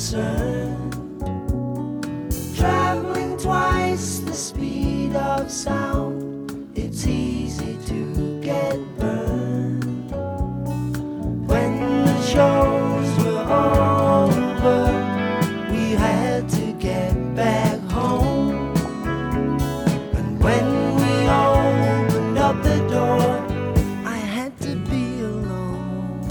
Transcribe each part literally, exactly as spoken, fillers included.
concern. Traveling twice the speed of sound, it's easy to get burned. When the shows were over, we had to get back home. And when we opened up the door, I had to be alone.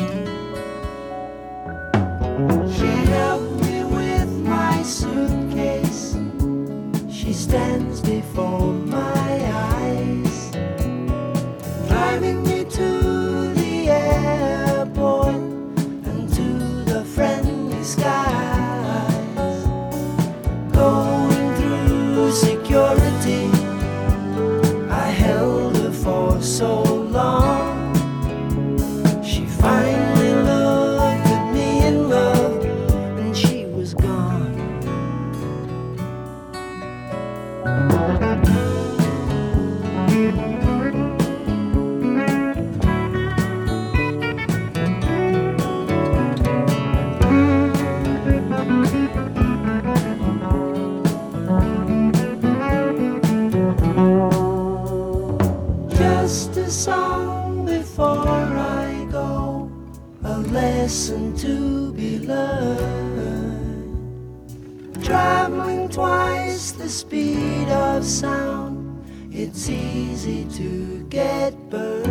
She helped me with my suitcase. She stands before my eyes, driving me to the airport and to the friendly skies. Going through security, I held her for so long. She finally looked at me in love, and she was gone. Just a song before I go, a lesson to be learned. Traveling twice the speed of sound, it's easy to get burned.